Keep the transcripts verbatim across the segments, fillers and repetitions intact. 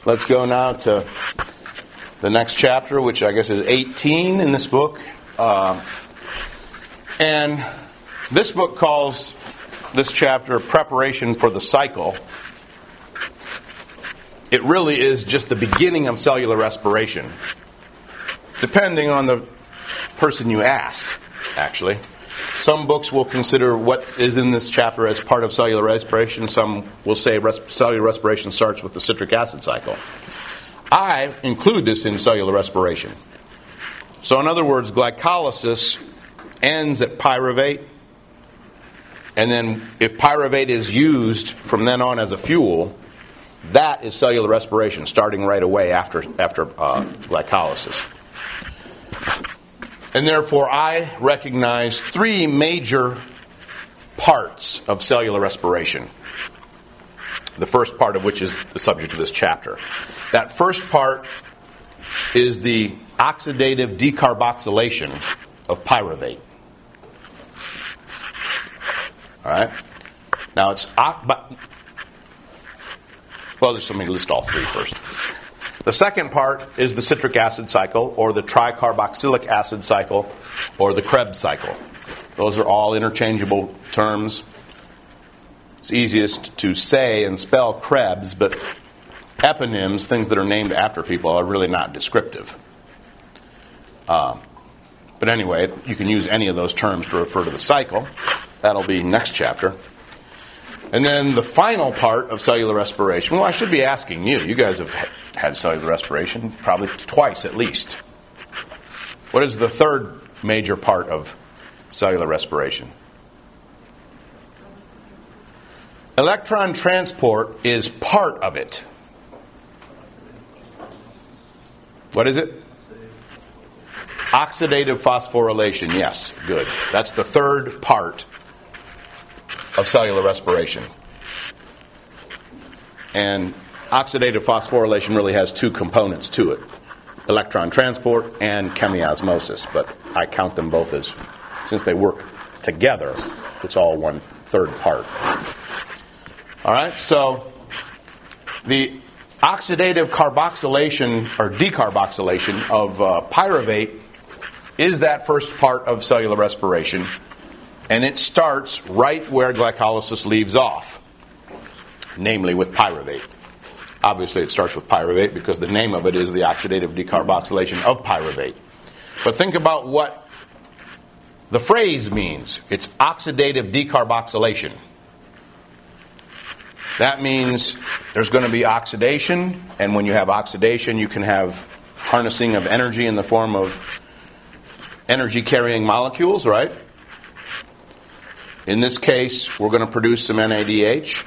Let's go now to the next chapter, which I guess is eighteen in this book. Uh, and this book calls this chapter Preparation for the Cycle. It really is just the beginning of cellular respiration, depending on the person you ask, actually. Some books will consider what is in this chapter as part of cellular respiration. Some will say res- cellular respiration starts with the citric acid cycle. I include this in cellular respiration. So in other words, glycolysis ends at pyruvate, and then if pyruvate is used from then on as a fuel, that is cellular respiration, starting right away after, after uh, glycolysis. And therefore, I recognize three major parts of cellular respiration. The first part of which is the subject of this chapter. That first part is the oxidative decarboxylation of pyruvate. All right? Now, it's... But, well, just let me list all three first. The second part is the citric acid cycle, or the tricarboxylic acid cycle, or the Krebs cycle. Those are all interchangeable terms. It's easiest to say and spell Krebs, but eponyms, things that are named after people, are really not descriptive. Uh, but anyway, you can use any of those terms to refer to the cycle. That'll be next chapter. And then the final part of cellular respiration, well, I should be asking you. You guys have had cellular respiration probably twice at least. What is the third major part of cellular respiration? Electron transport is part of it. What is it? Oxidative phosphorylation. Yes, good. That's the third part of cellular respiration. And oxidative phosphorylation really has two components to it. Electron transport and chemiosmosis. But I count them both as, since they work together, it's all one third part. All right, so the oxidative carboxylation or decarboxylation of uh, pyruvate is that first part of cellular respiration. And it starts right where glycolysis leaves off, namely with pyruvate. Obviously, it starts with pyruvate because the name of it is the oxidative decarboxylation of pyruvate. But think about what the phrase means. It's oxidative decarboxylation. That means there's going to be oxidation, and when you have oxidation, you can have harnessing of energy in the form of energy-carrying molecules, right? In this case, we're going to produce some N A D H.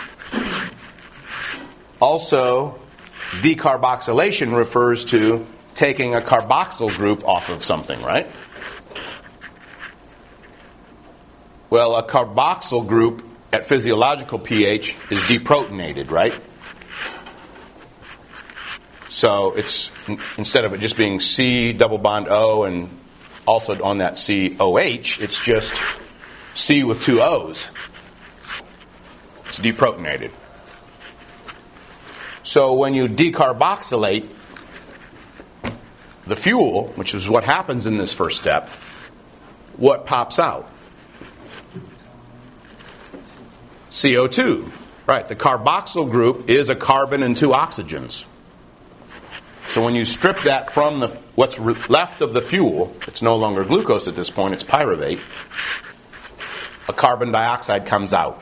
Also, decarboxylation refers to taking a carboxyl group off of something, right? Well, a carboxyl group at physiological pH is deprotonated, right? So it's, instead of it just being C double bond O and also on that C O H, it's just C with two O's. It's deprotonated. So when you decarboxylate the fuel, which is what happens in this first step, what pops out? C O two. Right, the carboxyl group is a carbon and two oxygens. So when you strip that from the what's re- left of the fuel, it's no longer glucose at this point, it's pyruvate. A carbon dioxide comes out.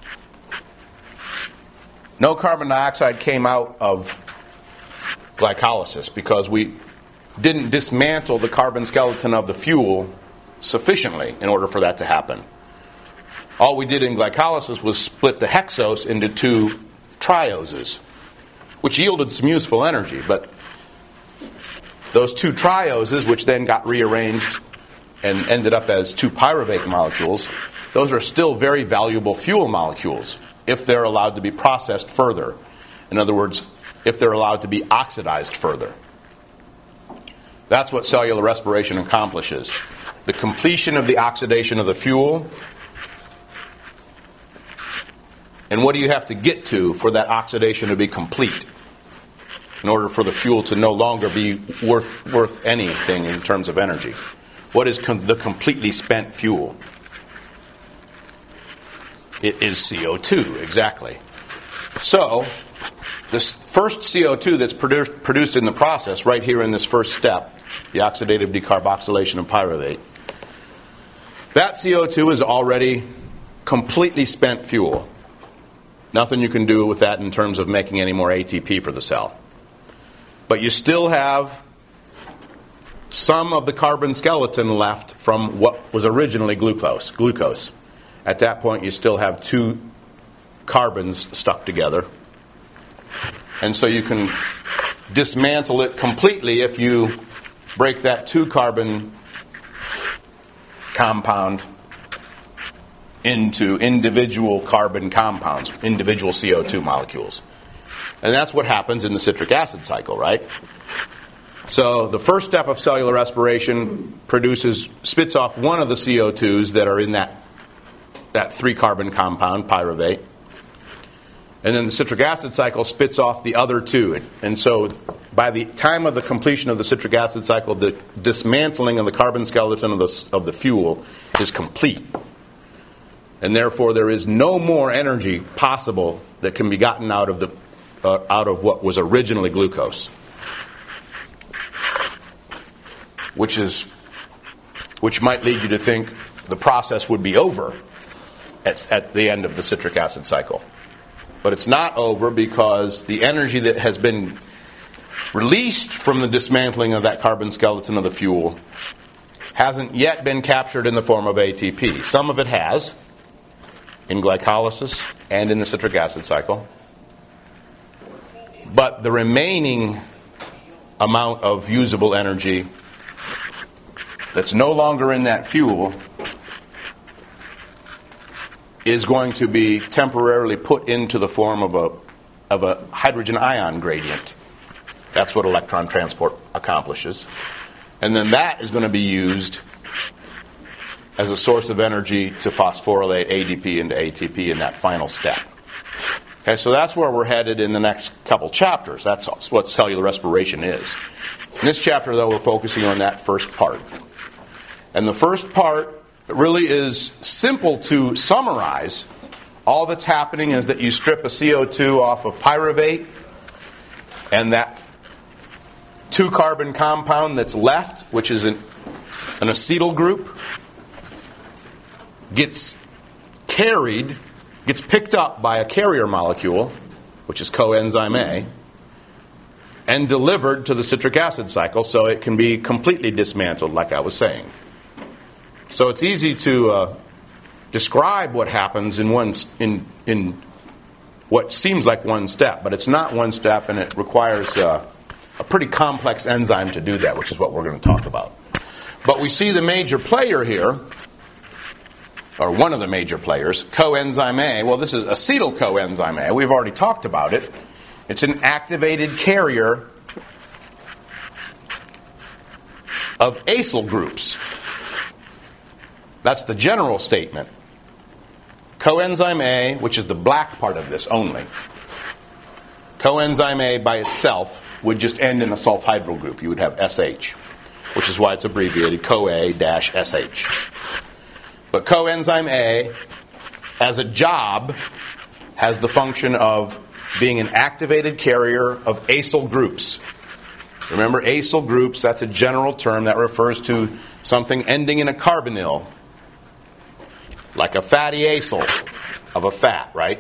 No carbon dioxide came out of glycolysis because we didn't dismantle the carbon skeleton of the fuel sufficiently in order for that to happen. All we did in glycolysis was split the hexose into two trioses, which yielded some useful energy, but those two trioses, which then got rearranged and ended up as two pyruvate molecules, those are still very valuable fuel molecules if they're allowed to be processed further. In other words, if they're allowed to be oxidized further. That's what cellular respiration accomplishes. The completion of the oxidation of the fuel. And what do you have to get to for that oxidation to be complete? in order for the fuel to no longer be worth worth anything in terms of energy. What is com- the completely spent fuel? It is C O two, exactly. So, this first C O two that's produced, produced in the process, right here in this first step, the oxidative decarboxylation of pyruvate, that C O two is already completely spent fuel. Nothing you can do with that in terms of making any more A T P for the cell. But you still have some of the carbon skeleton left from what was originally glucose. Glucose. At that point, you still have two carbons stuck together. And so you can dismantle it completely if you break that two-carbon compound into individual carbon compounds, individual C O two molecules. And that's what happens in the citric acid cycle, right? So the first step of cellular respiration produces, spits off one of the C O twos that are in that, that three-carbon compound, pyruvate. And then the citric acid cycle spits off the other two. And so by the time of the completion of the citric acid cycle, the dismantling of the carbon skeleton of the, of the fuel is complete. And therefore there is no more energy possible that can be gotten out of the uh, out of what was originally glucose. Which is which might lead you to think the process would be over at, at the end of the citric acid cycle. But it's not over because the energy that has been released from the dismantling of that carbon skeleton of the fuel hasn't yet been captured in the form of A T P. Some of it has, in glycolysis and in the citric acid cycle. But the remaining amount of usable energy that's no longer in that fuel is going to be temporarily put into the form of a of a hydrogen ion gradient. That's what electron transport accomplishes. And then that is going to be used as a source of energy to phosphorylate A D P into A T P in that final step. Okay, so that's where we're headed in the next couple chapters. That's what cellular respiration is. In this chapter, though, we're focusing on that first part. And the first part really is simple to summarize. All that's happening is that you strip a C O two off of pyruvate, and that two-carbon compound that's left, which is an, an acetyl group, gets carried, gets picked up by a carrier molecule, which is coenzyme A, and delivered to the citric acid cycle so it can be completely dismantled, like I was saying. So it's easy to uh, describe what happens in one in in what seems like one step, but it's not one step, and it requires uh, a pretty complex enzyme to do that, which is what we're going to talk about. But we see the major player here, or one of the major players, coenzyme A. Well, this is acetyl coenzyme A. We've already talked about it. It's an activated carrier of acyl groups. That's the general statement. Coenzyme A, which is the black part of this only, coenzyme A by itself would just end in a sulfhydryl group. You would have S H, which is why it's abbreviated Co-A-S H. But coenzyme A, as a job, has the function of being an activated carrier of acyl groups. Remember, acyl groups, that's a general term that refers to something ending in a carbonyl, like a fatty acyl of a fat, right?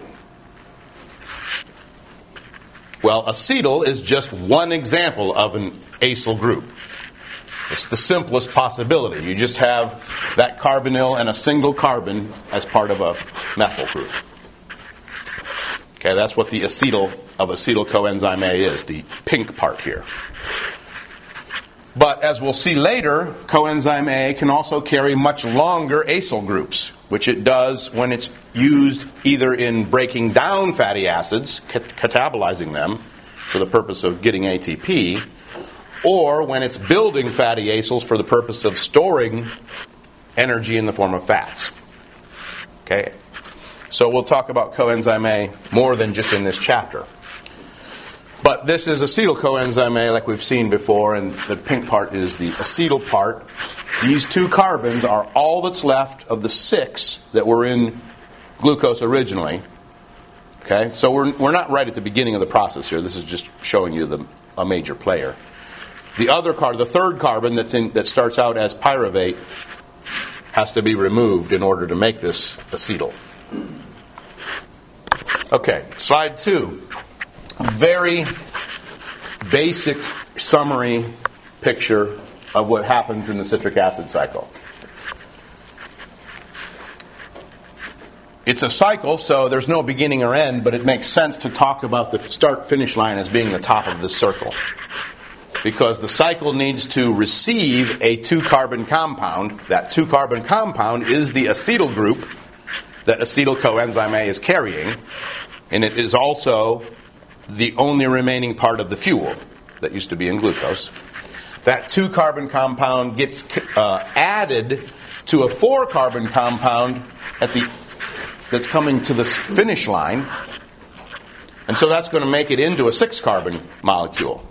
Well, acetyl is just one example of an acyl group. It's the simplest possibility. You just have that carbonyl and a single carbon as part of a methyl group. Okay, that's what the acetyl of acetyl coenzyme A is, the pink part here. But as we'll see later, coenzyme A can also carry much longer acyl groups, which it does when it's used either in breaking down fatty acids, cat- catabolizing them for the purpose of getting A T P, or when it's building fatty acyls for the purpose of storing energy in the form of fats. Okay? So we'll talk about coenzyme A more than just in this chapter. But this is acetyl coenzyme A, like we've seen before, and the pink part is the acetyl part. These two carbons are all that's left of the six that were in glucose originally. Okay, so we're we're not right at the beginning of the process here. This is just showing you the a major player. The other car, the third carbon that's in that starts out as pyruvate, has to be removed in order to make this acetyl. Okay, slide two. Very basic summary picture of what happens in the citric acid cycle. It's a cycle, so there's no beginning or end, but it makes sense to talk about the start-finish line as being the top of this circle. Because the cycle needs to receive a two-carbon compound. That two-carbon compound is the acetyl group that acetyl coenzyme A is carrying, and it is also the only remaining part of the fuel that used to be in glucose. That two-carbon compound gets uh, added to a four-carbon compound at the that's coming to the finish line, and so that's going to make it into a six-carbon molecule.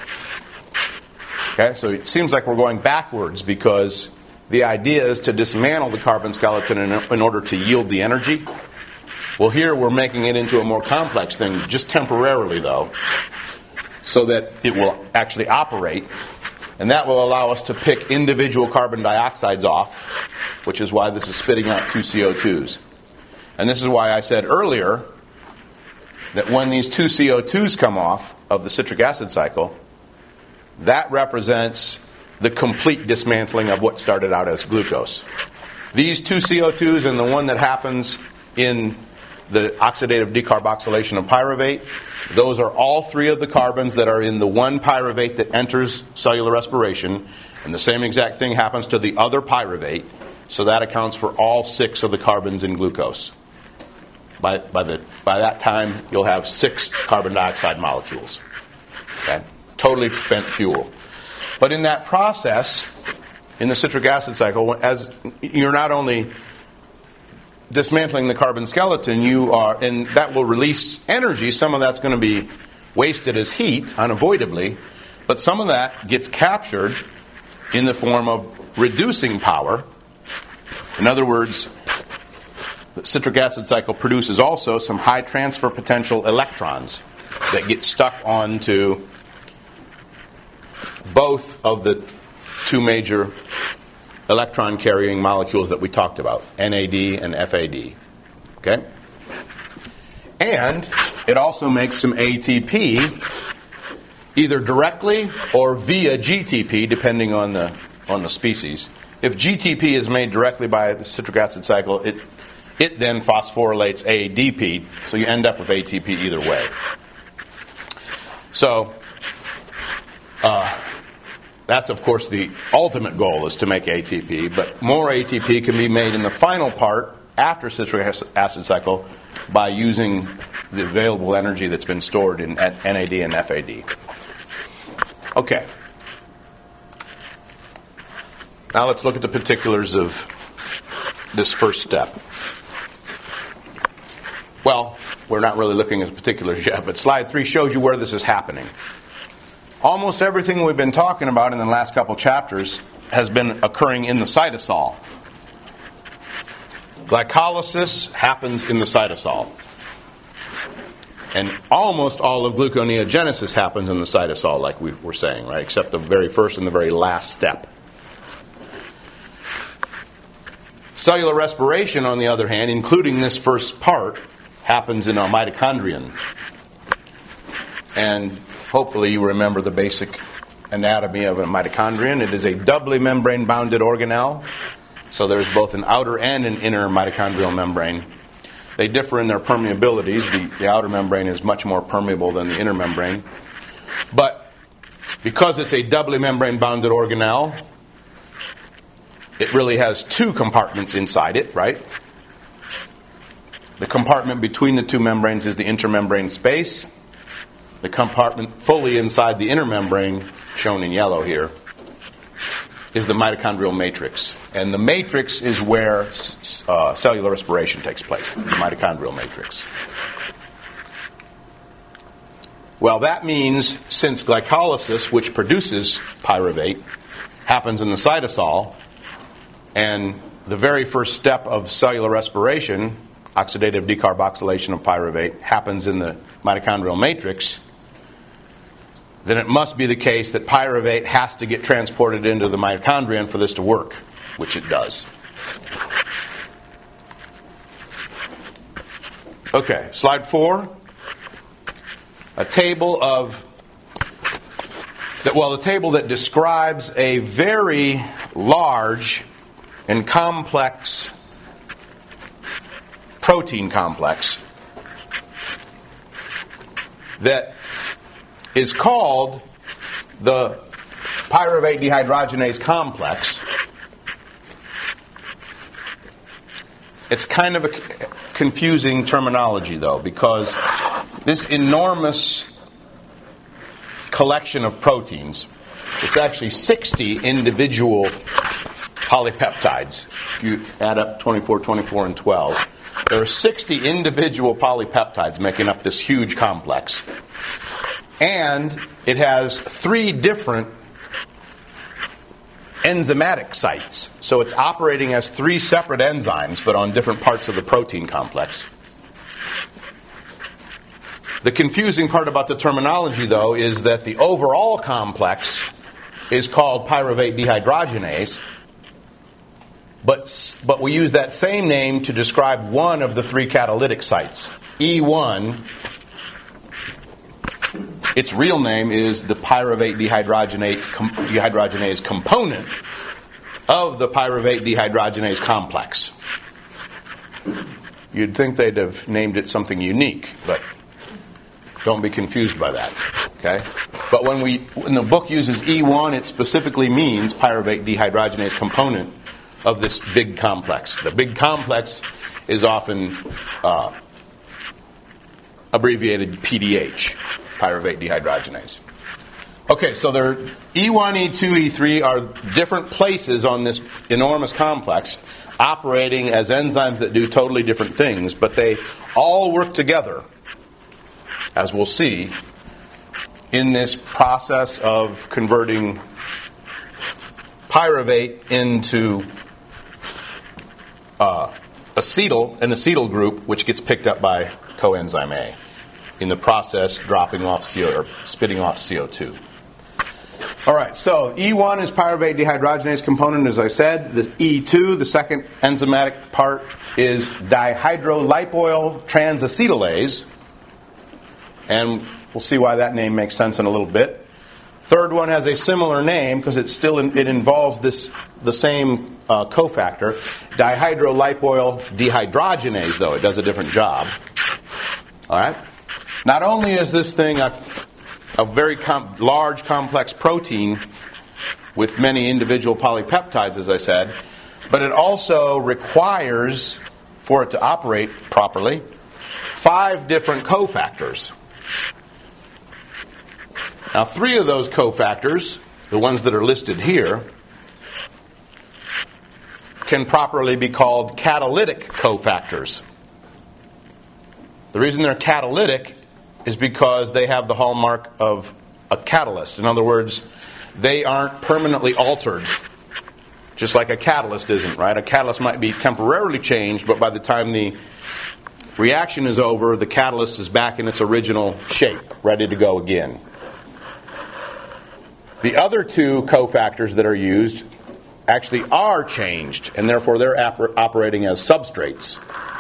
Okay, so it seems like we're going backwards because the idea is to dismantle the carbon skeleton in, in order to yield the energy. Well, here we're making it into a more complex thing, just temporarily though, so that it will actually operate, and that will allow us to pick individual carbon dioxides off, which is why this is spitting out two C O twos. And this is why I said earlier that when these two C O twos come off of the citric acid cycle, that represents the complete dismantling of what started out as glucose. These two C O twos and the one that happens in the oxidative decarboxylation of pyruvate, those are all three of the carbons that are in the one pyruvate that enters cellular respiration, and the same exact thing happens to the other pyruvate, so that accounts for all six of the carbons in glucose. By, by, the, by that time, you'll have six carbon dioxide molecules. Okay? Totally spent fuel. But in that process, in the citric acid cycle, as you're not only dismantling the carbon skeleton, you are, and that will release energy. Some of that's going to be wasted as heat, unavoidably, but some of that gets captured in the form of reducing power. In other words, the citric acid cycle produces also some high transfer potential electrons that get stuck onto both of the two major electron-carrying molecules that we talked about, N A D and F A D. Okay? And it also makes some A T P, either directly or via G T P, depending on the on the species. If G T P is made directly by the citric acid cycle, it it then phosphorylates A D P, so you end up with A T P either way. So, uh, that's, of course, the ultimate goal is to make A T P, but more A T P can be made in the final part after citric acid cycle by using the available energy that's been stored in N A D and F A D. Okay. Now let's look at the particulars of this first step. Well, we're not really looking at the particulars yet, but slide three shows you where this is happening. Almost everything we've been talking about in the last couple chapters has been occurring in the cytosol. Glycolysis happens in the cytosol. And almost all of gluconeogenesis happens in the cytosol, like we were saying, right? Except the very first and the very last step. Cellular respiration, on the other hand, including this first part, happens in our mitochondrion. And hopefully you remember the basic anatomy of a mitochondrion. It is a doubly membrane-bounded organelle. So there's both an outer and an inner mitochondrial membrane. They differ in their permeabilities. The, the outer membrane is much more permeable than the inner membrane. But because it's a doubly membrane-bounded organelle, it really has two compartments inside it, right? The compartment between the two membranes is the intermembrane space. The compartment fully inside the inner membrane, shown in yellow here, is the mitochondrial matrix. And the matrix is where uh, cellular respiration takes place, the mitochondrial matrix. Well, that means since glycolysis, which produces pyruvate, happens in the cytosol, and the very first step of cellular respiration, oxidative decarboxylation of pyruvate, happens in the mitochondrial matrix, then it must be the case that pyruvate has to get transported into the mitochondrion for this to work, which it does. Okay, slide four. A table of, well, a table that describes a very large and complex protein complex that is called the pyruvate dehydrogenase complex. It's kind of a confusing terminology, though, because this enormous collection of proteins, it's actually sixty individual polypeptides. If you add up twenty-four, twenty-four, and twelve, there are sixty individual polypeptides making up this huge complex. And it has three different enzymatic sites. So it's operating as three separate enzymes, but on different parts of the protein complex. The confusing part about the terminology, though, is that the overall complex is called pyruvate dehydrogenase, but, but we use that same name to describe one of the three catalytic sites. E one, its real name is the pyruvate dehydrogenase, com, dehydrogenase component of the pyruvate dehydrogenase complex. You'd think they'd have named it something unique, but don't be confused by that. Okay? But when we when the book uses E one, it specifically means pyruvate dehydrogenase component of this big complex. The big complex is often uh, abbreviated P D H, pyruvate dehydrogenase. Okay, so there E one, E two, E three are different places on this enormous complex operating as enzymes that do totally different things, but they all work together, as we'll see, in this process of converting pyruvate into uh, acetyl, an acetyl group, which gets picked up by coenzyme A, in the process dropping off C O or spitting off C O two. All right, so E one is pyruvate dehydrogenase component, as I said. The E two, the second enzymatic part, is dihydrolipoyl transacetylase. And we'll see why that name makes sense in a little bit. Third one has a similar name because it still in, it involves this the same uh, cofactor, dihydrolipoyl dehydrogenase. Though it does a different job. All right. Not only is this thing a, a very com- large, complex protein with many individual polypeptides, as I said, but it also requires, for it to operate properly, five different cofactors. Now, three of those cofactors, the ones that are listed here, can properly be called catalytic cofactors. The reason they're catalytic is because they have the hallmark of a catalyst. In other words, they aren't permanently altered, just like a catalyst isn't, right? A catalyst might be temporarily changed, but by the time the reaction is over, the catalyst is back in its original shape, ready to go again. The other two cofactors that are used actually are changed, and therefore they're ap- operating as substrates.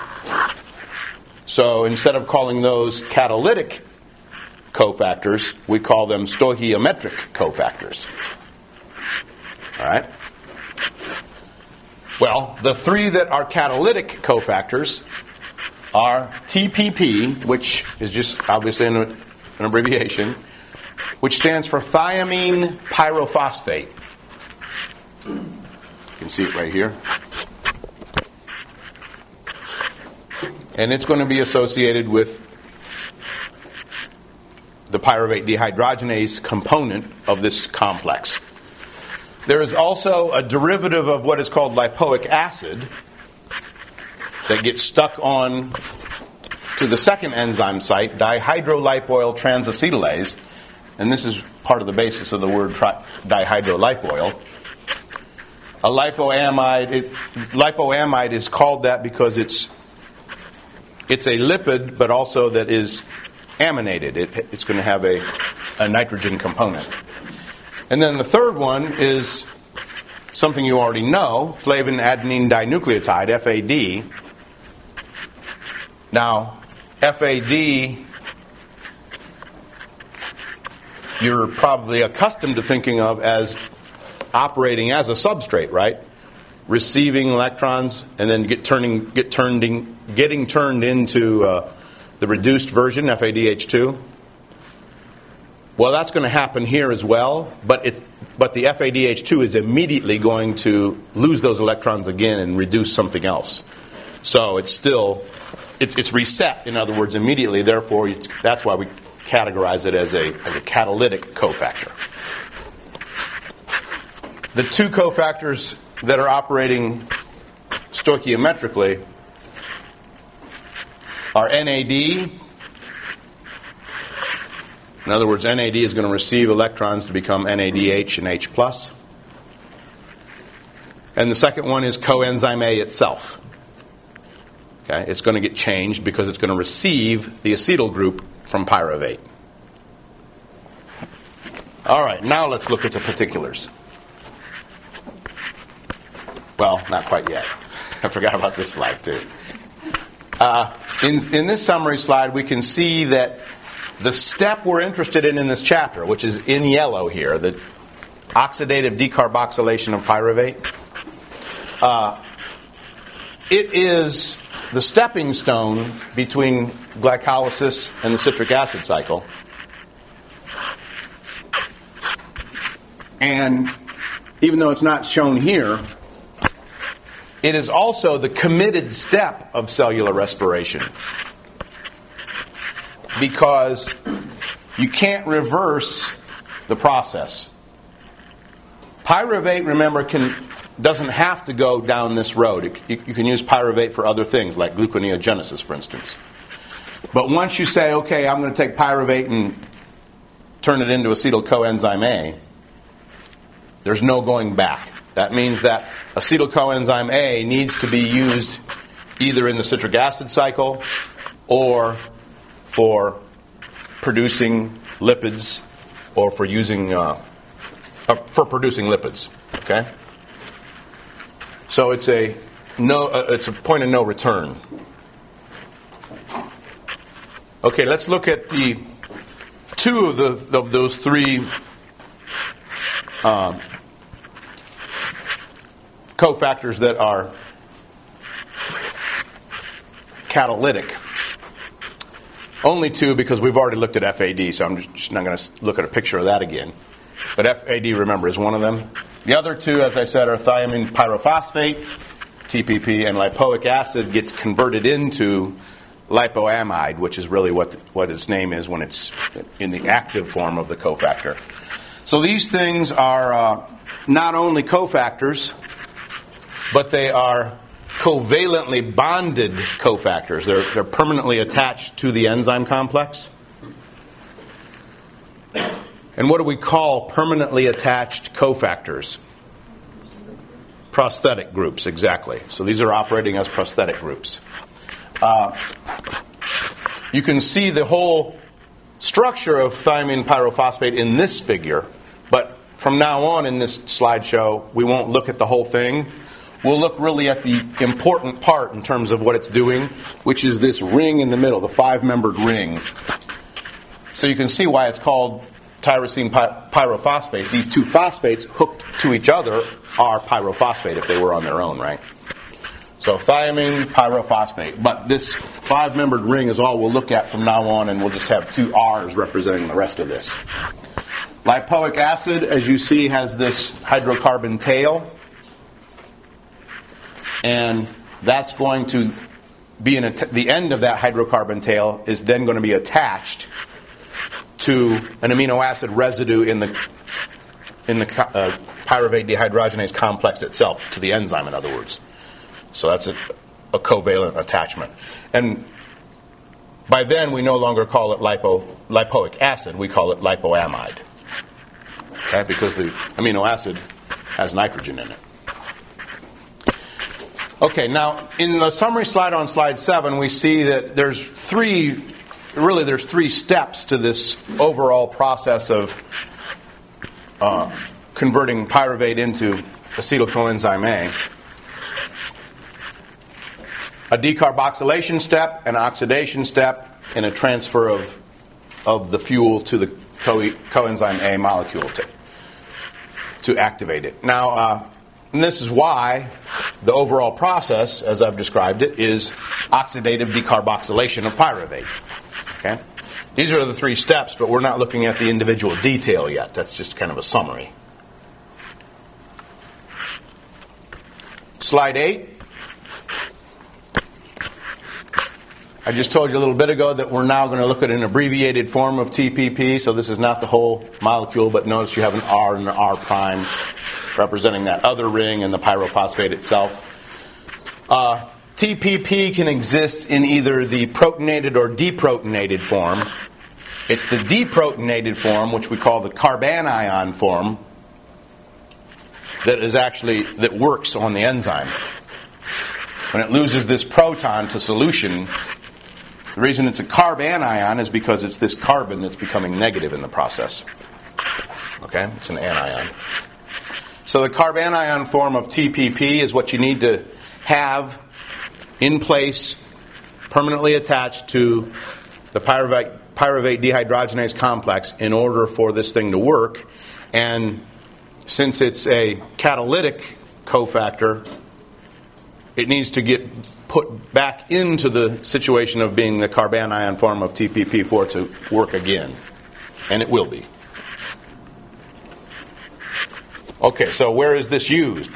So instead of calling those catalytic cofactors, we call them stoichiometric cofactors. All right? Well, the three that are catalytic cofactors are T P P, which is just obviously an, an abbreviation, which stands for thiamine pyrophosphate. You can see it right here. And it's going to be associated with the pyruvate dehydrogenase component of this complex. There is also a derivative of what is called lipoic acid that gets stuck on to the second enzyme site, dihydrolipoyl transacetylase, and this is part of the basis of the word tri- dihydrolipoyl. A lipoamide, it, lipoamide is called that because it's it's a lipid, but also that is aminated. It, it's going to have a, a nitrogen component. And then the third one is something you already know, flavin adenine dinucleotide, F A D. Now, F A D, you're probably accustomed to thinking of as operating as a substrate, right? Receiving electrons and then get turning, get turned in, getting turned into uh, the reduced version, F A D H two. Well, that's going to happen here as well, but it's but the F A D H two is immediately going to lose those electrons again and reduce something else. So it's still it's it's reset, in other words, immediately. Therefore, it's, that's why we categorize it as a as a catalytic cofactor. The two cofactors that are operating stoichiometrically are N A D. In other words, N A D is going to receive electrons to become N A D H and H plus. And the second one is coenzyme A itself. Okay, it's going to get changed because it's going to receive the acetyl group from pyruvate. All right, now let's look at the particulars. Well, not quite yet. I forgot about this slide too. Uh, in, in this summary slide, we can see that the step we're interested in in this chapter, which is in yellow here, the oxidative decarboxylation of pyruvate, uh, it is the stepping stone between glycolysis and the citric acid cycle. And even though it's not shown here, it is also the committed step of cellular respiration, because you can't reverse the process. Pyruvate, remember, can doesn't have to go down this road. It, you, you can use pyruvate for other things, like gluconeogenesis, for instance. But once you say, okay, I'm going to take pyruvate and turn it into acetyl coenzyme A, there's no going back. That means that acetyl coenzyme A needs to be used either in the citric acid cycle or for producing lipids, or for using uh, uh, for producing lipids. Okay, so it's a no. Uh, it's a point of no return. Okay, let's look at the two of the of those three uh, cofactors that are catalytic. Only two, because we've already looked at F A D, so I'm just not going to look at a picture of that again. But F A D, remember, is one of them. The other two, as I said, are thiamine pyrophosphate, T P P, and lipoic acid gets converted into lipoamide, which is really what the, what its name is when it's in the active form of the cofactor. So these things are uh, not only cofactors, but they are covalently bonded cofactors. They're, they're permanently attached to the enzyme complex. And what do we call permanently attached cofactors? Prosthetic groups, exactly. So these are operating as prosthetic groups. Uh, you can see the whole structure of thiamine pyrophosphate in this figure, but from now on in this slideshow, we won't look at the whole thing. We'll look really at the important part in terms of what it's doing, which is this ring in the middle, the five-membered ring. So you can see why it's called tyrosine py- pyrophosphate. These two phosphates hooked to each other are pyrophosphate if they were on their own, right? So thiamine pyrophosphate. But this five-membered ring is all we'll look at from now on, and we'll just have two R's representing the rest of this. Lipoic acid, as you see, has this hydrocarbon tail. And that's going to be an att- the end of that hydrocarbon tail is then going to be attached to an amino acid residue in the in the uh, pyruvate dehydrogenase complex itself, to the enzyme, in other words. So that's a, a covalent attachment. And by then we no longer call it lipo, lipoic acid, we call it lipoamide. Okay? Because the amino acid has nitrogen in it. Okay, now in the summary slide on slide seven, we see that there's three, really there's three steps to this overall process of uh, converting pyruvate into acetyl coenzyme A. A decarboxylation step, an oxidation step, and a transfer of, of the fuel to the co- coenzyme A molecule to, to activate it. Now, uh, and this is why the overall process, as I've described it, is oxidative decarboxylation of pyruvate. Okay? These are the three steps, but we're not looking at the individual detail yet. That's just kind of a summary. Slide eight. I just told you a little bit ago that we're now going to look at an abbreviated form of T P P, so this is not the whole molecule, but notice you have an R and an R prime representing that other ring and the pyrophosphate itself. Uh, T P P can exist in either the protonated or deprotonated form. It's the deprotonated form, which we call the carbanion form, that is actually, that works on the enzyme. When it loses this proton to solution, the reason it's a carbanion is because it's this carbon that's becoming negative in the process. Okay? It's an anion. So the carbanion form of T P P is what you need to have in place, permanently attached to the pyruvate, pyruvate dehydrogenase complex in order for this thing to work. And since it's a catalytic cofactor, it needs to get put back into the situation of being the carbanion form of T P P for it to work again. And it will be. Okay, so where is this used?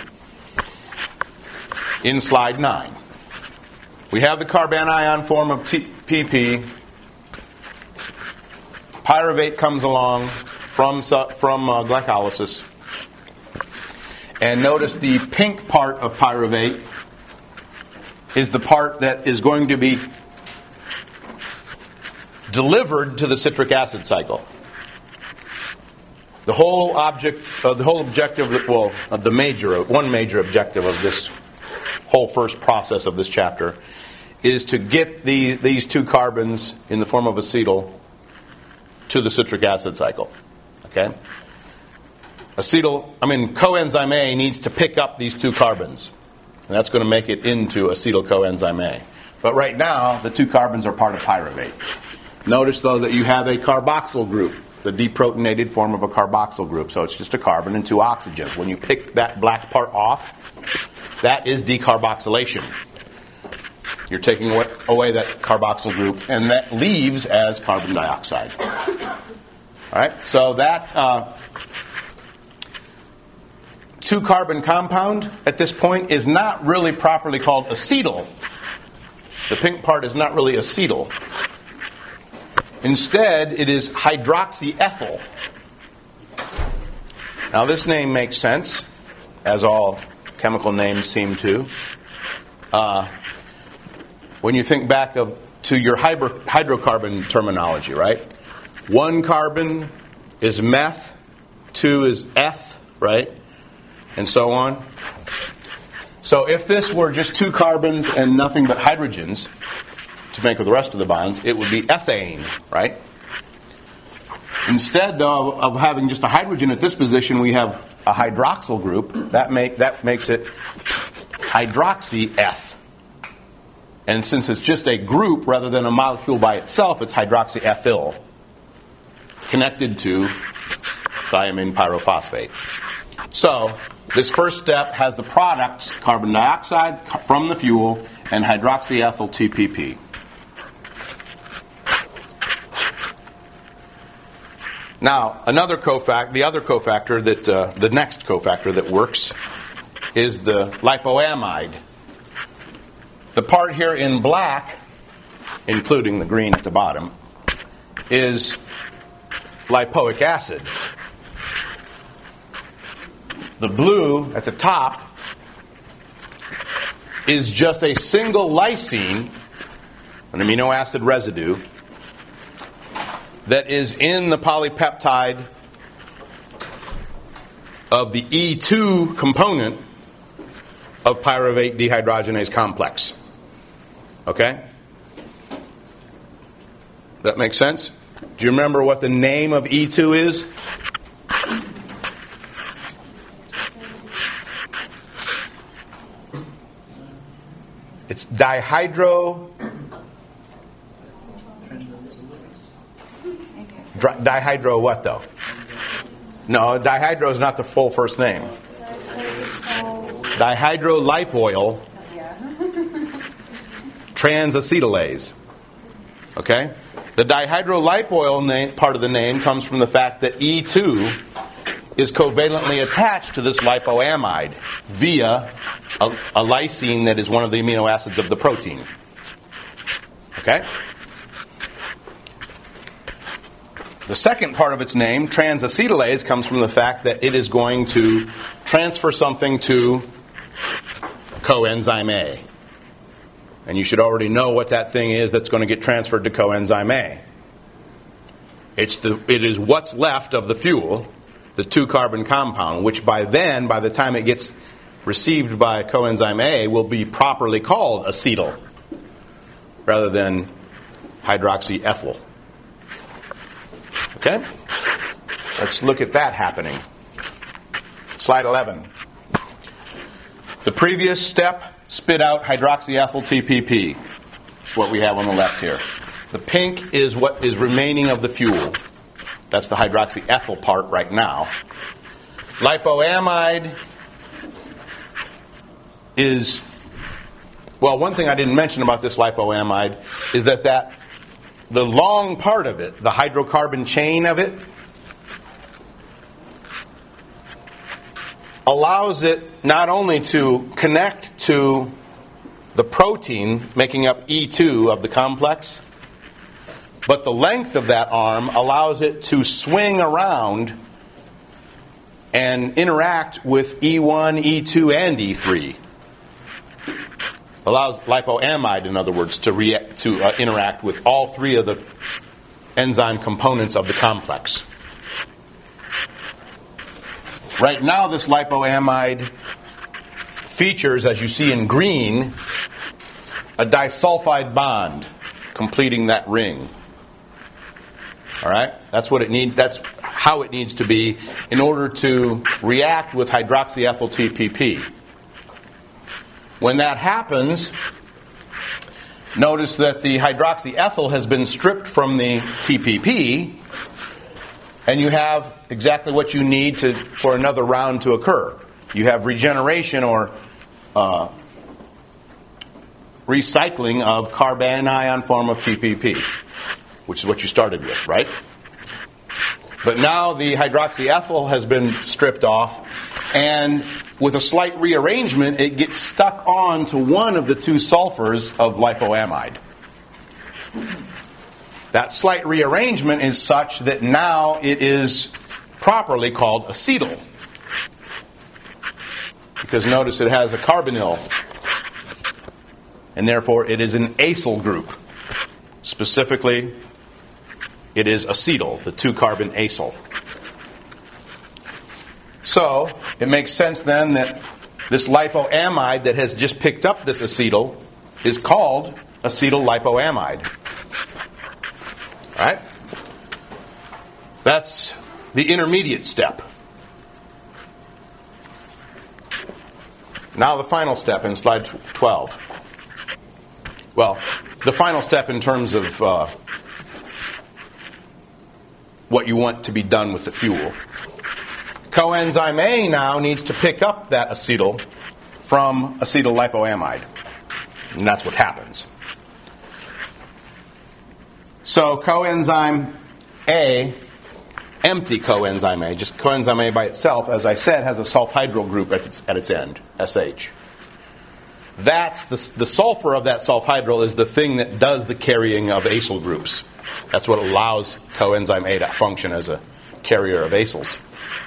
In slide nine. We have the carbanion form of T P P. Pyruvate comes along from, from uh, glycolysis. And notice the pink part of pyruvate is the part that is going to be delivered to the citric acid cycle. The whole object, uh, the whole objective, well, uh, the major, one major objective of this whole first process of this chapter is to get these these two carbons in the form of acetyl to the citric acid cycle. Okay. Acetyl, I mean, coenzyme A needs to pick up these two carbons, and that's going to make it into acetyl coenzyme A. But right now, the two carbons are part of pyruvate. Notice, though, that you have a carboxyl group, the deprotonated form of a carboxyl group. So it's just a carbon and two oxygens. When you pick that black part off, that is decarboxylation. You're taking away that carboxyl group, and that leaves as carbon dioxide. All right, so that uh, two-carbon compound at this point is not really properly called acetyl. The pink part is not really acetyl. Instead, it is hydroxyethyl. Now, this name makes sense, as all chemical names seem to. Uh, when you think back of, to your hydro, hydrocarbon terminology, right? One carbon is meth, two is eth, right? And so on. So if this were just two carbons and nothing but hydrogens to make with the rest of the bonds, it would be ethane, right? Instead, though, of having just a hydrogen at this position, we have a hydroxyl group. That make that makes it hydroxyeth. And since it's just a group rather than a molecule by itself, it's hydroxyethyl, connected to thiamine pyrophosphate. So this first step has the products, carbon dioxide from the fuel and hydroxyethyl T P P. Now, another cofactor, the other cofactor that, uh, the next cofactor that works is the lipoamide. The part here in black, including the green at the bottom, is lipoic acid. The blue at the top is just a single lysine an amino acid residue, that is in the polypeptide of the E two component of pyruvate dehydrogenase complex. Okay? That makes sense? Do you remember what the name of E two is? It's dihydro... Dihydro what, though? No, dihydro is not the full first name. Dihydrolipoyl transacetylase. Okay? The dihydrolipoyl name, part of the name comes from the fact that E two is covalently attached to this lipoamide via a, a lysine that is one of the amino acids of the protein. Okay? The second part of its name, transacetylase, comes from the fact that it is going to transfer something to coenzyme A. And you should already know what that thing is that's going to get transferred to coenzyme A. It's the, it is what's left of the fuel, the two-carbon compound, which by then, by the time it gets received by coenzyme A, will be properly called acetyl rather than hydroxyethyl. Okay? Let's look at that happening. Slide eleven. The previous step spit out hydroxyethyl T P P. That's what we have on the left here. The pink is what is remaining of the fuel. That's the hydroxyethyl part right now. Lipoamide is, well, one thing I didn't mention about this lipoamide is that that the long part of it, the hydrocarbon chain of it, allows it not only to connect to the protein making up E two of the complex, but the length of that arm allows it to swing around and interact with E one, E two, and E three. Allows lipoamide, in other words, to react, to uh, interact with all three of the enzyme components of the complex. Right now, this lipoamide features, as you see in green, a disulfide bond completing that ring. All right? That's what it needs. That's how it needs to be in order to react with hydroxyethyl T P P. When that happens, notice that the hydroxyethyl has been stripped from the T P P, and you have exactly what you need to for another round to occur. You have regeneration or uh, recycling of carbanion form of T P P, which is what you started with, right? But now the hydroxyethyl has been stripped off, and with a slight rearrangement, it gets stuck on to one of the two sulfurs of lipoamide. That slight rearrangement is such that now it is properly called acetyl. Because notice it has a carbonyl, and therefore it is an acyl group. Specifically, it is acetyl, the two-carbon acyl. So, it makes sense then that this lipoamide that has just picked up this acetyl is called acetyl lipoamide. All right? That's the intermediate step. Now the final step in slide twelve. Well, the final step in terms of uh, what you want to be done with the fuel. Coenzyme A now needs to pick up that acetyl from acetyl lipoamide. And that's what happens. So coenzyme A, empty coenzyme A, just coenzyme A by itself, as I said, has a sulfhydryl group at its, at its end, S H. That's the, the sulfur of that sulfhydryl is the thing that does the carrying of acyl groups. That's what allows coenzyme A to function as a carrier of acyls.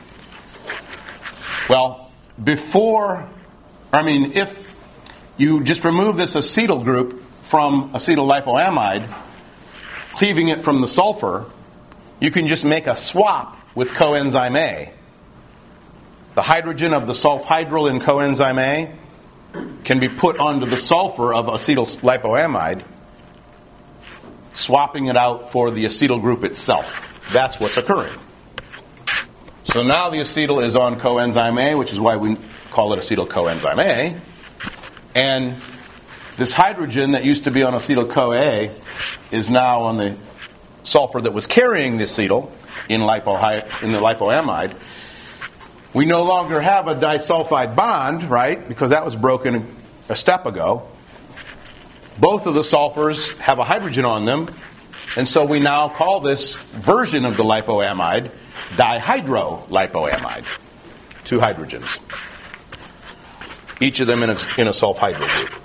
Well, before, I mean, if you just remove this acetyl group from acetyl-lipoamide, cleaving it from the sulfur, you can just make a swap with coenzyme A. The hydrogen of the sulfhydryl in coenzyme A can be put onto the sulfur of acetyl-lipoamide, swapping it out for the acetyl group itself. That's what's occurring. So now the acetyl is on coenzyme A, which is why we call it acetyl coenzyme A. And this hydrogen that used to be on acetyl-CoA is now on the sulfur that was carrying the acetyl in, lipo, in the lipoamide. We no longer have a disulfide bond, right, because that was broken a step ago. Both of the sulfurs have a hydrogen on them, and so we now call this version of the lipoamide dihydrolipoamide. Two hydrogens. Each of them in a, in a sulfhydryl group.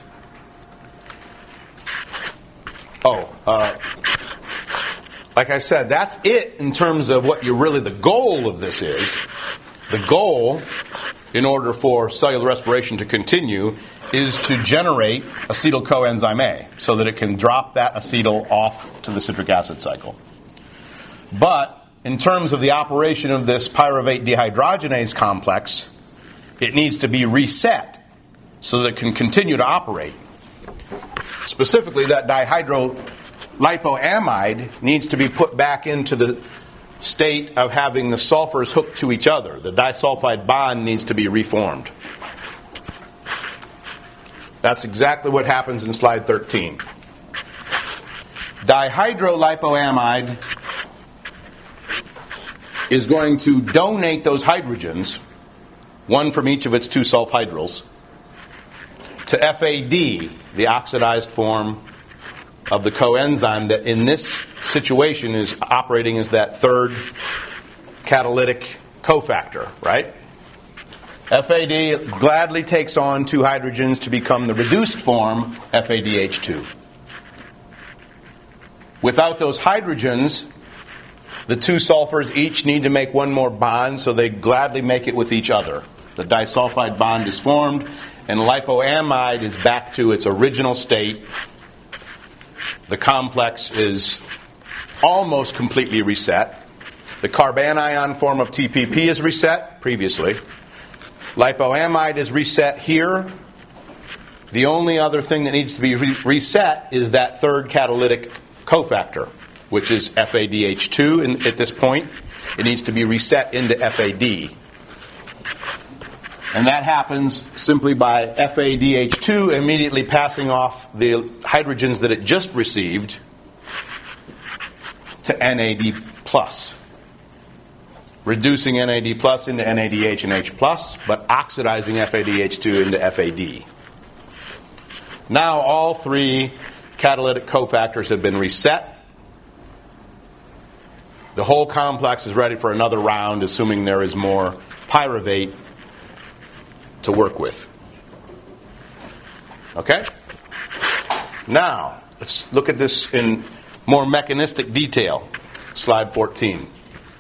Oh, uh, like I said, that's it in terms of what you really, the goal of this is. The goal, in order for cellular respiration to continue, is to generate acetyl coenzyme A so that it can drop that acetyl off to the citric acid cycle. But in terms of the operation of this pyruvate dehydrogenase complex, it needs to be reset so that it can continue to operate. Specifically, that dihydrolipoamide needs to be put back into the state of having the sulfurs hooked to each other. The disulfide bond needs to be reformed. That's exactly what happens in slide thirteen. Dihydrolipoamide is going to donate those hydrogens, one from each of its two sulfhydryls, to F A D, the oxidized form of the coenzyme that in this situation is operating as that third catalytic cofactor, right? F A D gladly takes on two hydrogens to become the reduced form F A D H two. Without those hydrogens, the two sulfurs each need to make one more bond, so they gladly make it with each other. The disulfide bond is formed, and lipoamide is back to its original state. The complex is almost completely reset. The carbanion form of T P P is reset previously. Lipoamide is reset here. The only other thing that needs to be re- reset is that third catalytic cofactor, which is F A D H two in, at this point. It needs to be reset into F A D. And that happens simply by F A D H two immediately passing off the hydrogens that it just received to N A D plus. Reducing N A D plus into N A D H and H plus, but oxidizing F A D H two into F A D. Now all three catalytic cofactors have been reset. The whole complex is ready for another round, assuming there is more pyruvate to work with. Okay? Now, let's look at this in more mechanistic detail. Slide fourteen.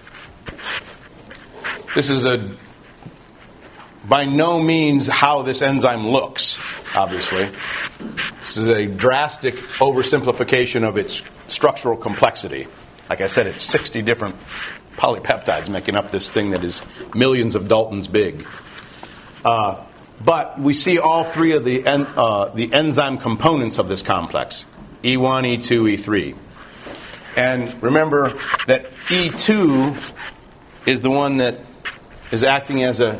This is a by no means how this enzyme looks, obviously. This is a drastic oversimplification of its structural complexity. Like I said, it's sixty different polypeptides making up this thing that is millions of Daltons big. Uh, but we see all three of the en- uh, the enzyme components of this complex: E one, E two, E three. And remember that E two is the one that is acting as a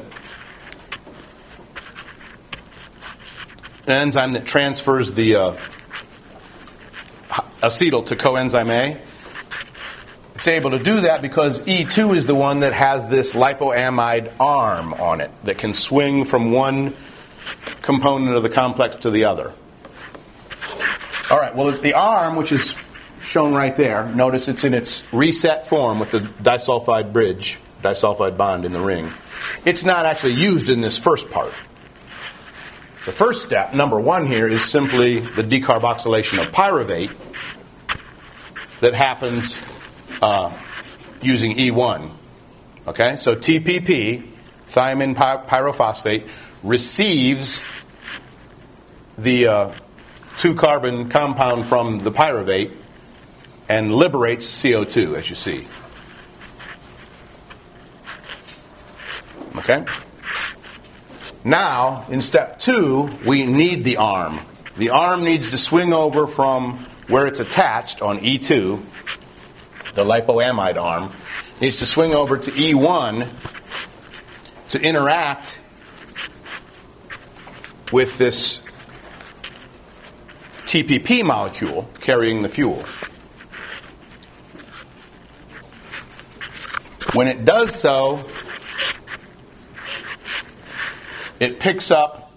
an enzyme that transfers the uh, acetyl to coenzyme A. It's able to do that because E two is the one that has this lipoamide arm on it that can swing from one component of the complex to the other. All right, well, the arm, which is shown right there, notice it's in its reset form with the disulfide bridge, disulfide bond in the ring. It's not actually used in this first part. The first step, number one here, is simply the decarboxylation of pyruvate that happens uh, using E one. Okay, so T P P, thiamine py- pyrophosphate, receives the uh, two-carbon compound from the pyruvate and liberates C O two, as you see. Okay? Now, in step two, we need the arm. The arm needs to swing over from where it's attached on E two, the lipoamide arm, needs to swing over to E one to interact with this T P P molecule carrying the fuel. When it does so, it picks up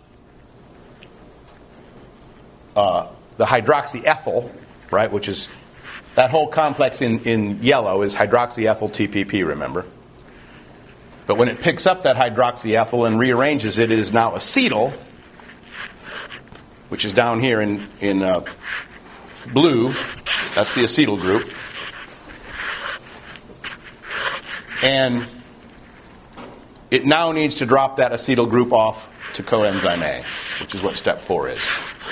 uh, the hydroxyethyl, right, which is that whole complex in, in yellow is hydroxyethyl T P P, remember? But when it picks up that hydroxyethyl and rearranges it, it is now acetyl, which is down here in, in uh, blue. That's the acetyl group. And it now needs to drop that acetyl group off to coenzyme A, which is what step four is.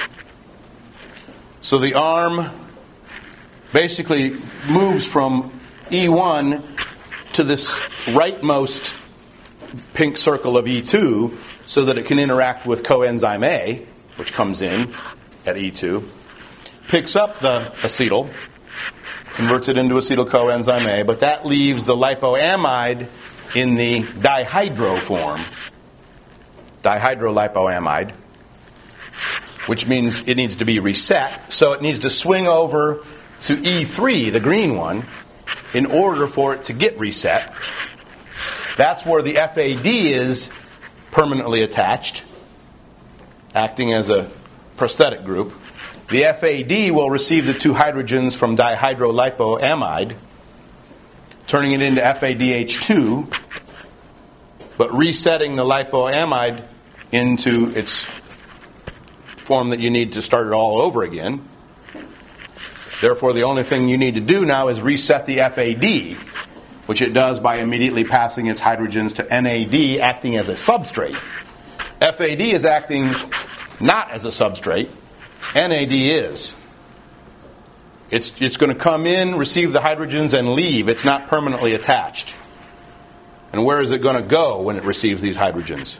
So the arm basically moves from E one to this rightmost pink circle of E two so that it can interact with coenzyme A, which comes in at E two, picks up the acetyl, converts it into acetyl coenzyme A, but that leaves the lipoamide in the dihydro form, dihydrolipoamide, which means it needs to be reset. So it needs to swing over to E three, the green one, in order for it to get reset. That's where the F A D is permanently attached, acting as a prosthetic group. The F A D will receive the two hydrogens from dihydrolipoamide, turning it into F A D H two, but resetting the lipoamide into its form that you need to start it all over again. Therefore, the only thing you need to do now is reset the F A D, which it does by immediately passing its hydrogens to N A D, acting as a substrate. F A D is acting not as a substrate. N A D is. It's, it's going to come in, receive the hydrogens, and leave. It's not permanently attached. And where is it going to go when it receives these hydrogens?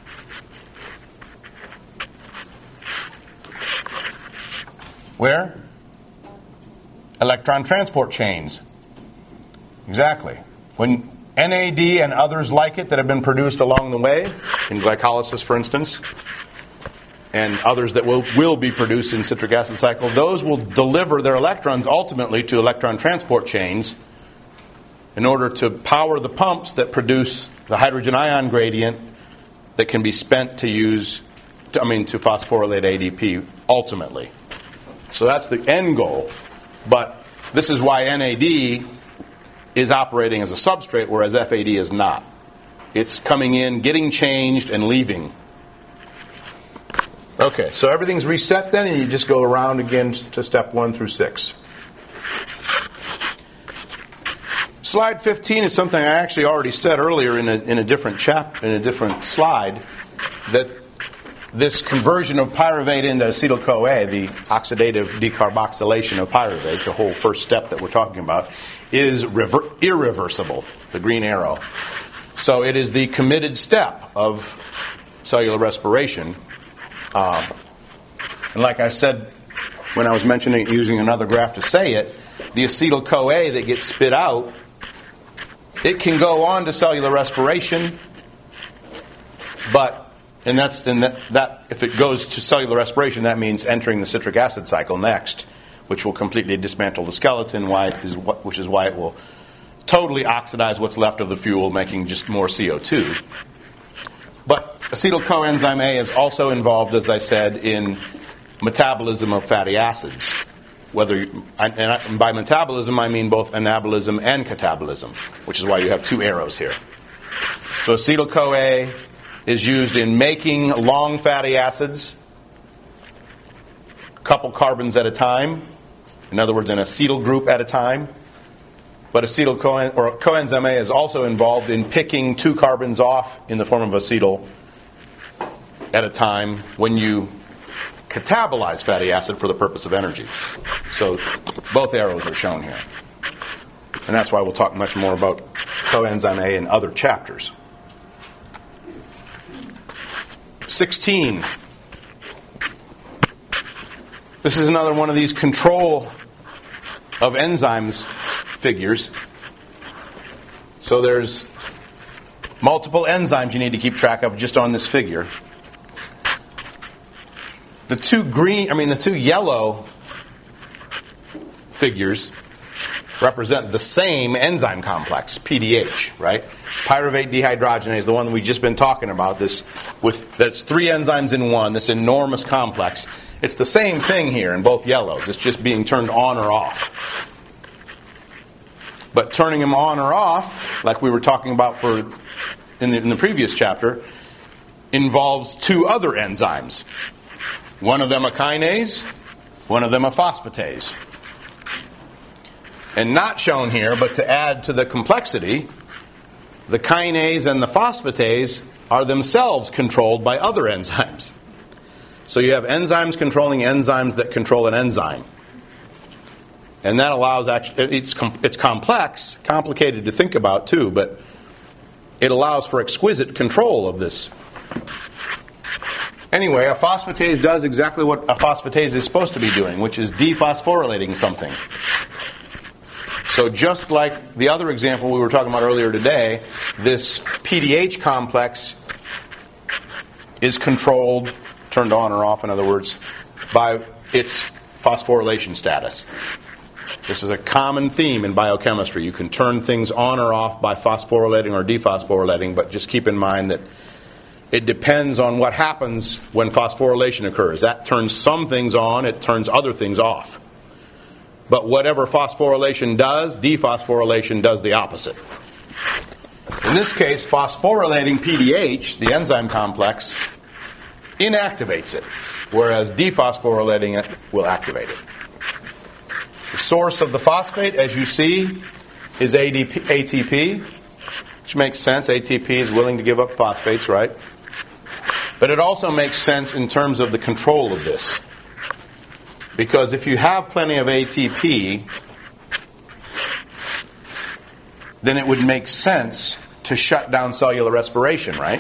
Where? Electron transport chains. Exactly. When N A D and others like it that have been produced along the way, in glycolysis, for instance, and others that will, will be produced in citric acid cycle, those will deliver their electrons ultimately to electron transport chains in order to power the pumps that produce the hydrogen ion gradient that can be spent to use, to, I mean, to phosphorylate A D P ultimately. So that's the end goal. But this is why N A D is operating as a substrate, whereas F A D is not. It's coming in, getting changed, and leaving. Okay, so everything's reset then, and you just go around again to step one through six. Slide fifteen is something I actually already said earlier in a, in a different chap in a different slide, that this conversion of pyruvate into acetyl-CoA, the oxidative decarboxylation of pyruvate, the whole first step that we're talking about, is rever- irreversible, the green arrow. So it is the committed step of cellular respiration. Um, and like I said when I was mentioning using another graph to say it, the acetyl-CoA that gets spit out, it can go on to cellular respiration, but and that's and that, that if it goes to cellular respiration, that means entering the citric acid cycle next, which will completely dismantle the skeleton, why is what, which is why it will totally oxidize what's left of the fuel, making just more C O two. But acetyl coenzyme A is also involved, as I said, in metabolism of fatty acids. Whether you, and by metabolism I mean both anabolism and catabolism, which is why you have two arrows here. So acetyl-CoA is used in making long fatty acids, a couple carbons at a time. In other words, an acetyl group at a time. But acetyl co- or coenzyme A is also involved in picking two carbons off in the form of acetyl at a time when you catabolize fatty acid for the purpose of energy. So both arrows are shown here. And that's why we'll talk much more about coenzyme A in other chapters. sixteen. This is another one of these control of enzymes figures. So there's multiple enzymes you need to keep track of just on this figure. The two green, I mean the two yellow figures represent the same enzyme complex, P D H, right? Pyruvate dehydrogenase, the one that we've just been talking about, this with that's three enzymes in one, this enormous complex. It's the same thing here in both yellows. It's just being turned on or off. But turning them on or off, like we were talking about for in the, in the previous chapter, involves two other enzymes. One of them a kinase, one of them a phosphatase. And not shown here, but to add to the complexity, the kinase and the phosphatase are themselves controlled by other enzymes. So you have enzymes controlling enzymes that control an enzyme. And that allows, actually, it's, it's complex, complicated to think about too, but it allows for exquisite control of this. Anyway, a phosphatase does exactly what a phosphatase is supposed to be doing, which is dephosphorylating something. So just like the other example we were talking about earlier today, this P D H complex is controlled, turned on or off, in other words, by its phosphorylation status. This is a common theme in biochemistry. You can turn things on or off by phosphorylating or dephosphorylating, but just keep in mind that it depends on what happens when phosphorylation occurs. That turns some things on, it turns other things off. But whatever phosphorylation does, dephosphorylation does the opposite. In this case, phosphorylating P D H, the enzyme complex, inactivates it, whereas dephosphorylating it will activate it. The source of the phosphate, as you see, is A T P, which makes sense. A T P is willing to give up phosphates, right? But it also makes sense in terms of the control of this. Because if you have plenty of A T P, then it would make sense to shut down cellular respiration, right?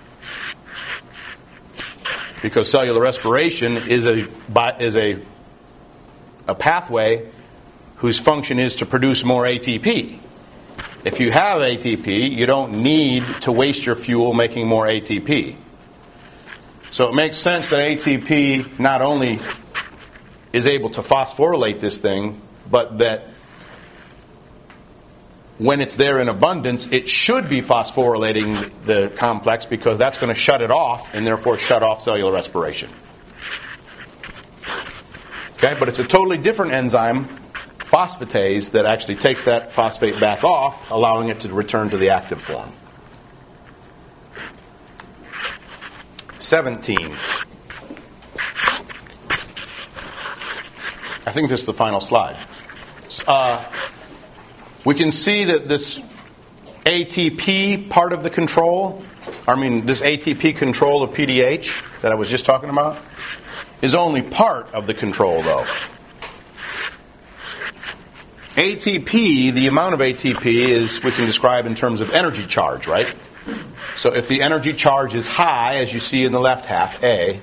Because cellular respiration is a is a a pathway whose function is to produce more A T P. If you have A T P, you don't need to waste your fuel making more A T P. So it makes sense that A T P not only is able to phosphorylate this thing, but that when it's there in abundance, it should be phosphorylating the complex because that's going to shut it off and therefore shut off cellular respiration. Okay, but it's a totally different enzyme, phosphatase, that actually takes that phosphate back off, allowing it to return to the active form. seventeen. I think this is the final slide. Uh, we can see that this A T P part of the control, I mean this A T P control of P D H that I was just talking about, is only part of the control though. A T P, the amount of A T P is, we can describe in terms of energy charge, right? So if the energy charge is high, as you see in the left half, A,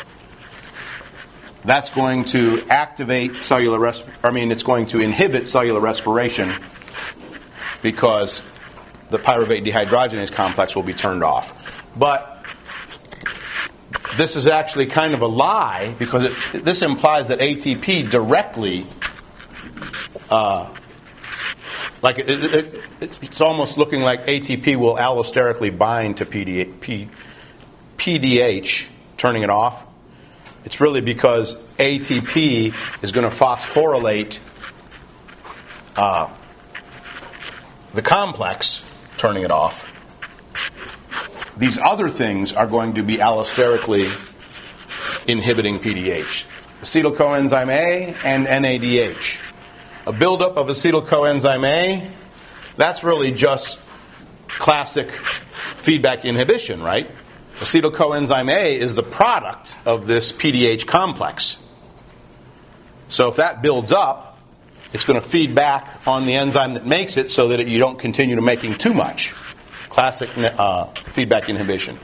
that's going to activate cellular resp- I mean, it's going to inhibit cellular respiration because the pyruvate dehydrogenase complex will be turned off. But this is actually kind of a lie because it, this implies that A T P directly, uh, like it, it, it, it's almost looking like A T P will allosterically bind to P D, P, P D H, turning it off. It's really because A T P is going to phosphorylate uh, the complex, turning it off. These other things are going to be allosterically inhibiting P D H. Acetyl coenzyme A and N A D H. A buildup of acetyl coenzyme A, that's really just classic feedback inhibition, right? Acetyl coenzyme A is the product of this P D H complex. So if that builds up, it's going to feed back on the enzyme that makes it so that it, you don't continue to making too much. Classic uh, feedback inhibition.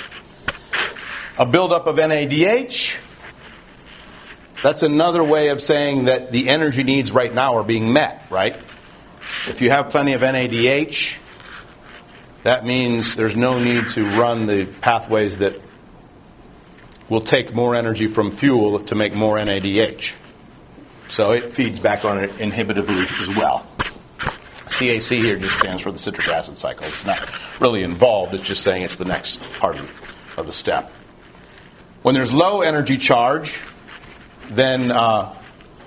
A buildup of N A D H, that's another way of saying that the energy needs right now are being met, right? If you have plenty of N A D H, that means there's no need to run the pathways that will take more energy from fuel to make more N A D H. So it feeds back on it inhibitively as well. C A C here just stands for the citric acid cycle. It's not really involved. It's just saying it's the next part of, of the step. When there's low energy charge, then uh,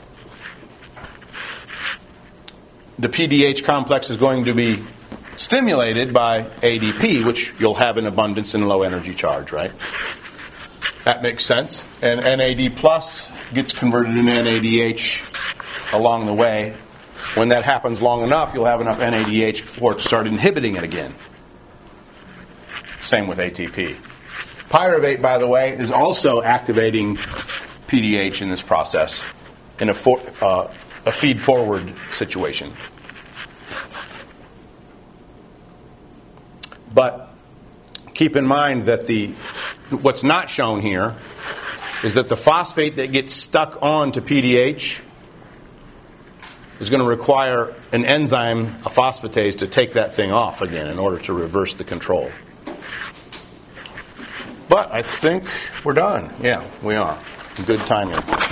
the P D H complex is going to be stimulated by A D P, which you'll have in abundance in low energy charge, right? That makes sense. And N A D plus gets converted into N A D H along the way. When that happens long enough, you'll have enough N A D H for it to start inhibiting it again. Same with A T P. Pyruvate, by the way, is also activating P D H in this process in a, for, uh, a feed-forward situation. But keep in mind that the what's not shown here is that the phosphate that gets stuck on to P D H is going to require an enzyme, a phosphatase, to take that thing off again in order to reverse the control. But I think we're done. Yeah, we are. Good timing.